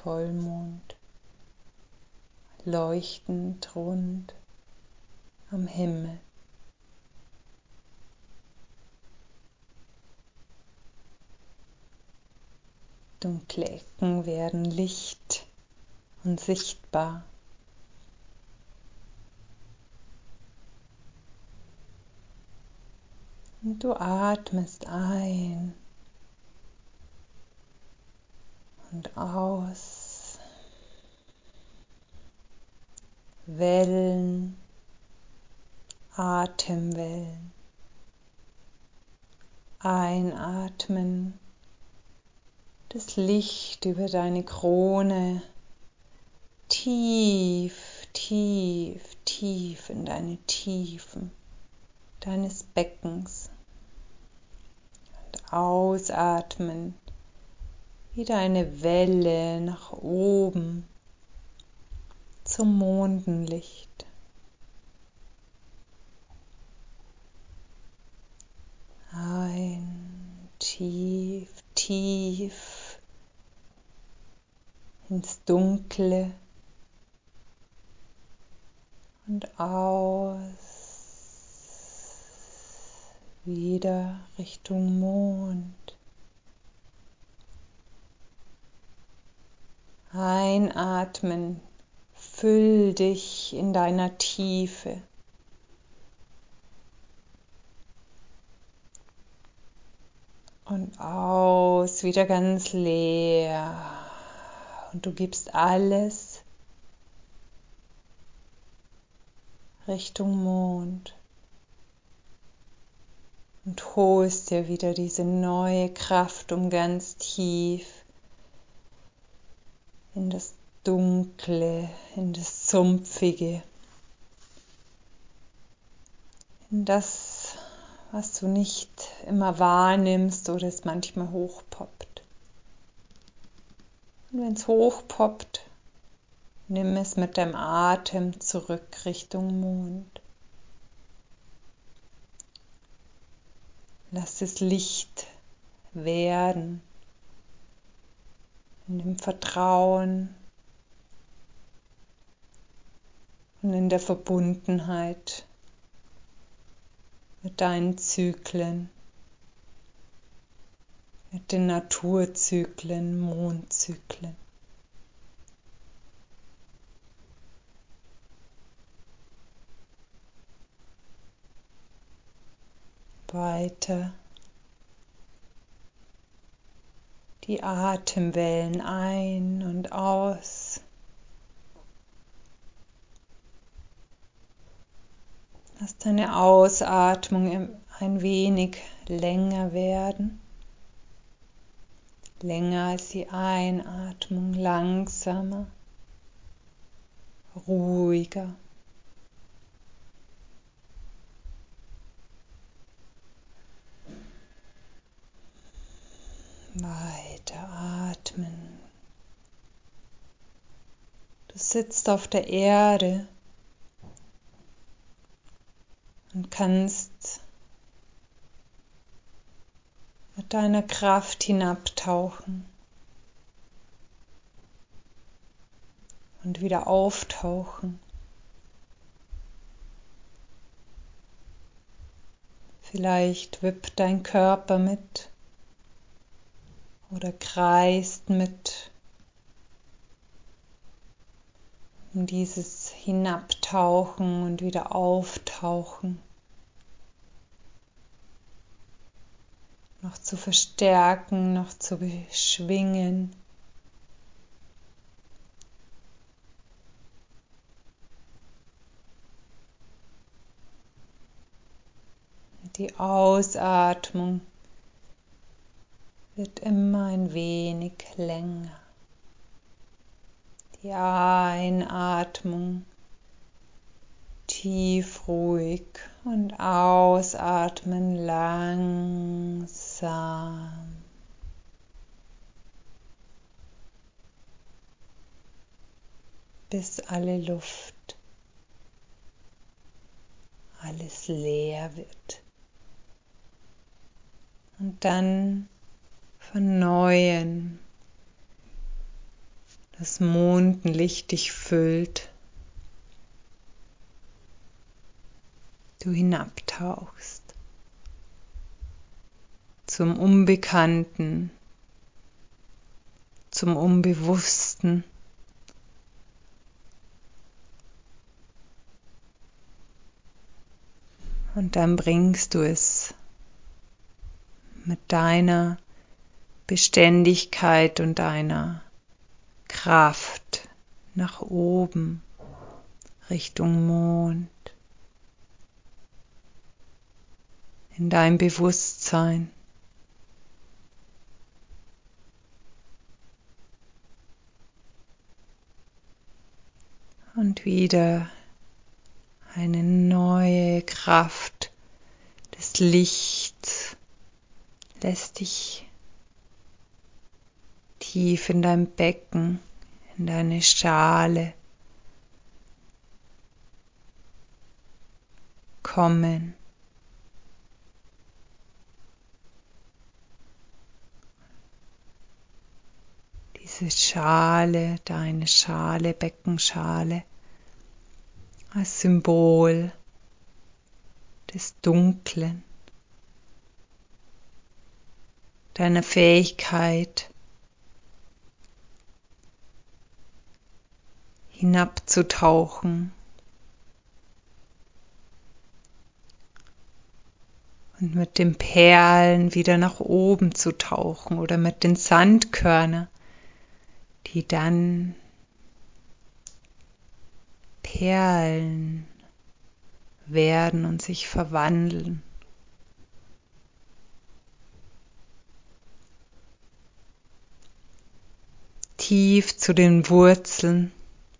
Vollmond, leuchtend rund am Himmel. Dunkle Ecken werden licht und sichtbar. Und du atmest ein und aus. Wellen, Atemwellen. Einatmen, das Licht über deine Krone, tief, tief, tief in deine Tiefen deines Beckens. Und ausatmen, wieder eine Welle nach oben zum Mondenlicht. Ein, tief, tief ins Dunkle und aus, wieder Richtung Mond. Einatmen, füll dich in deiner Tiefe. Und aus, wieder ganz leer. Und du gibst alles Richtung Mond. Und holst dir wieder diese neue Kraft, um ganz tief in das Dunkle, in das Sumpfige, in das, was du nicht immer wahrnimmst oder es manchmal hochpoppt. Und wenn es hochpoppt, nimm es mit deinem Atem zurück Richtung Mond. Lass es Licht werden, in dem Vertrauen und in der Verbundenheit mit deinen Zyklen, mit den Naturzyklen, Mondzyklen. Weiter die Atemwellen ein und aus. Lass deine Ausatmung ein wenig länger werden. Länger als die Einatmung, langsamer, ruhiger. Weiter atmen. Du sitzt auf der Erde und kannst mit deiner Kraft hinabtauchen und wieder auftauchen. Vielleicht wippt dein Körper mit oder kreist mit, um dieses Hinabtauchen und wieder Auftauchen noch zu verstärken, noch zu beschwingen. Die Ausatmung wird immer ein wenig länger. Die Einatmung tief ruhig und ausatmen langsam. Bis alle Luft, alles leer wird. Und dann von Neuem das Mondenlicht dich füllt, du hinabtauchst zum Unbekannten, zum Unbewussten. Und dann bringst du es mit deiner Beständigkeit und deiner Kraft nach oben, Richtung Mond, in dein Bewusstsein. Und wieder eine neue Kraft des Lichts lässt dich tief in dein Becken, in deine Schale kommen. Diese Schale, deine Schale, Beckenschale, als Symbol des Dunklen, deiner Fähigkeit, hinabzutauchen und mit den Perlen wieder nach oben zu tauchen oder mit den Sandkörnern, die dann Perlen werden und sich verwandeln. Tief zu den Wurzeln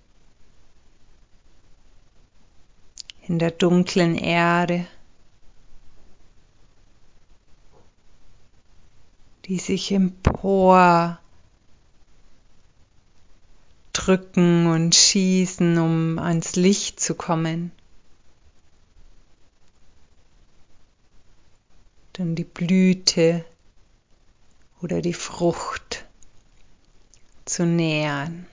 in der dunklen Erde, die sich empor drücken und schießen, um ans Licht zu kommen. Dann die Blüte oder die Frucht zu nähern.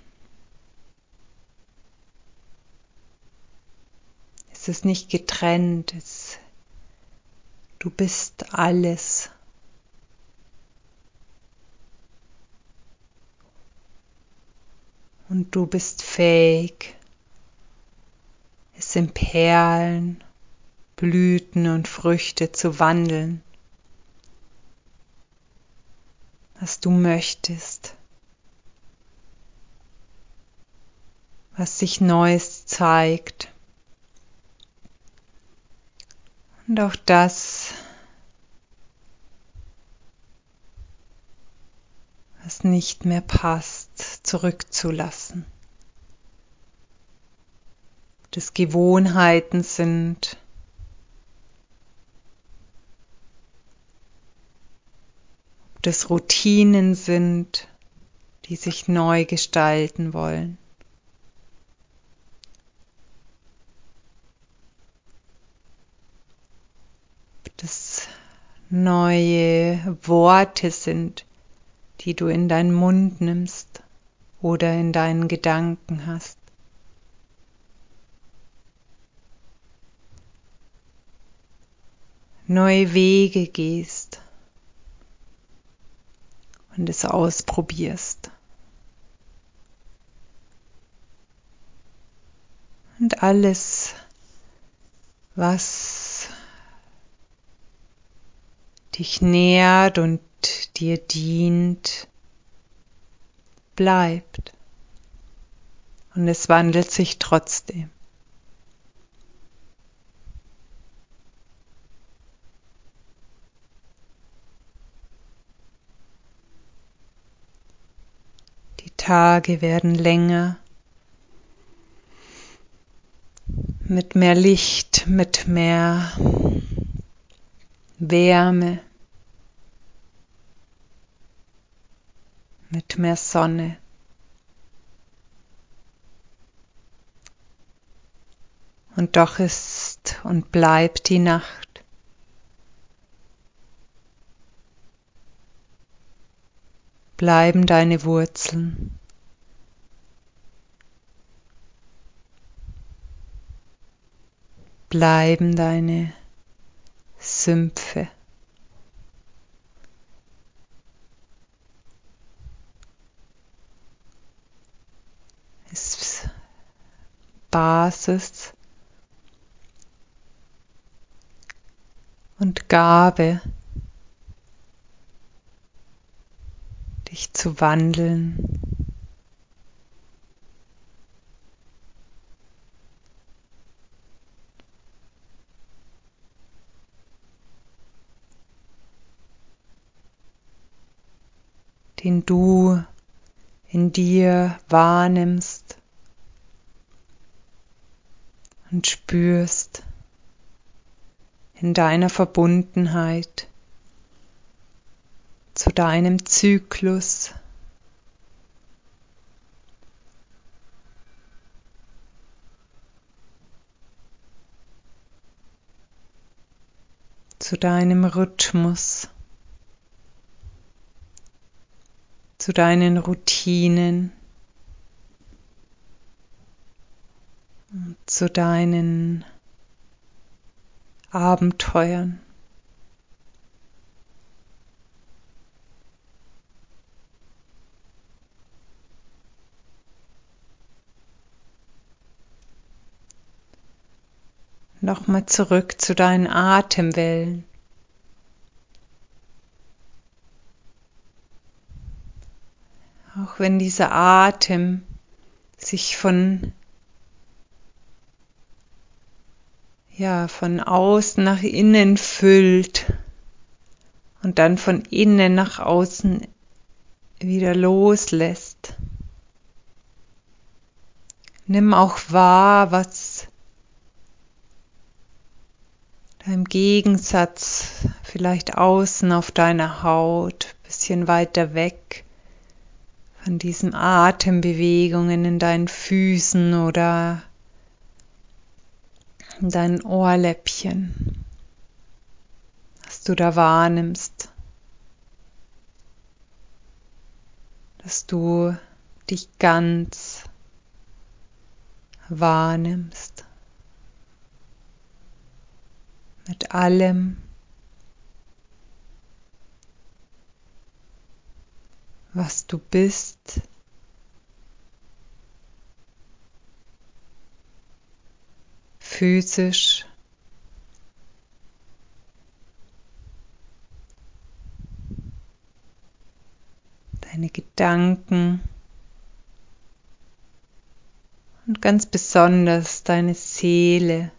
Es ist nicht getrennt, du bist alles. Und du bist fähig, es in Perlen, Blüten und Früchte zu wandeln, was du möchtest, was sich Neues zeigt. Und auch das, was nicht mehr passt, zurückzulassen. Ob das Gewohnheiten sind, ob das Routinen sind, die sich neu gestalten wollen. Ob das neue Worte sind, die du in deinen Mund nimmst oder in deinen Gedanken hast. Neue Wege gehst und es ausprobierst. Und alles, was dich nährt und dir dient, bleibt. Und es wandelt sich trotzdem. Die Tage werden länger, mit mehr Licht, mit mehr Wärme, mit mehr Sonne. Und doch ist und bleibt die Nacht. Bleiben deine Wurzeln. bleiben deine Sümpfe. Es ist Basis und Gabe, dich zu wandeln. Den du in dir wahrnimmst und spürst in deiner Verbundenheit zu deinem Zyklus, zu deinem Rhythmus, zu deinen Routinen, zu deinen Abenteuern. Nochmal zurück zu deinen Atemwellen. Auch wenn dieser Atem sich von außen nach innen füllt und dann von innen nach außen wieder loslässt. Nimm auch wahr, was da im Gegensatz vielleicht außen auf deiner Haut, bisschen weiter weg von diesen Atembewegungen in deinen Füßen oder in deinen Ohrläppchen, was du da wahrnimmst, dass du dich ganz wahrnimmst mit allem, was du bist, physisch, deine Gedanken und ganz besonders deine Seele.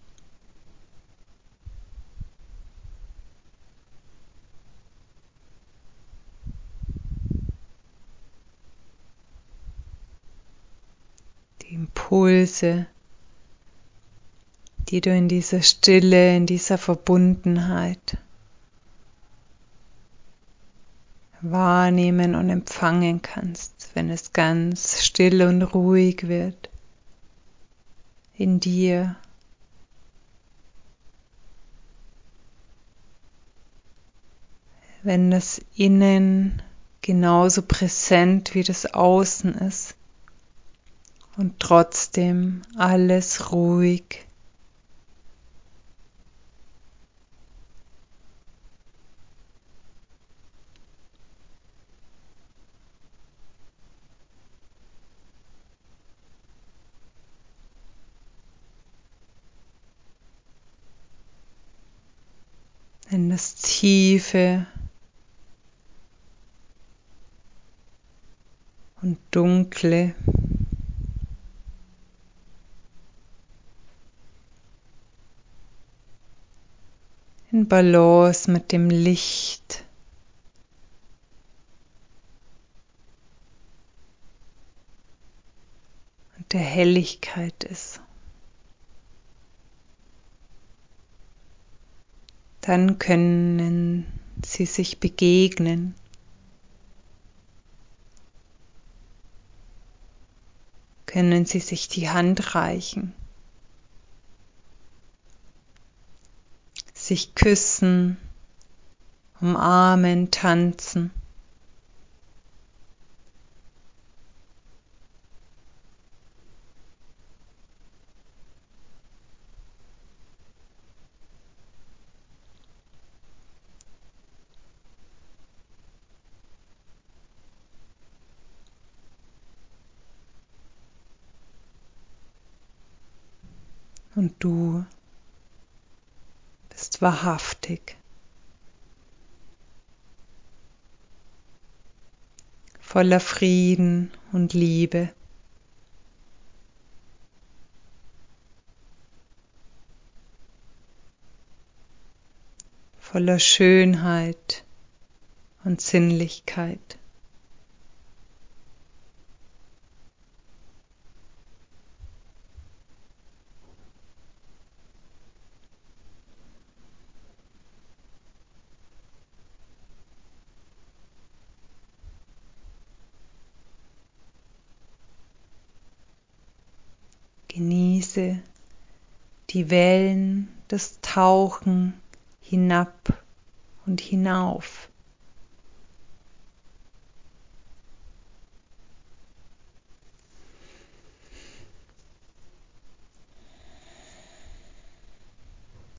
Die Impulse, die du in dieser Stille, in dieser Verbundenheit wahrnehmen und empfangen kannst, wenn es ganz still und ruhig wird in dir. Wenn das Innen genauso präsent wie das Außen ist und trotzdem alles ruhig. In das Tiefe und Dunkle. In Balance mit dem Licht. Und der Helligkeit ist. Dann können sie sich begegnen. Können sie sich die Hand reichen. Sich küssen, umarmen, tanzen. und du bist wahrhaftig. Voller Frieden und Liebe. Voller Schönheit und Sinnlichkeit. Genieße die Wellen, das Tauchen hinab und hinauf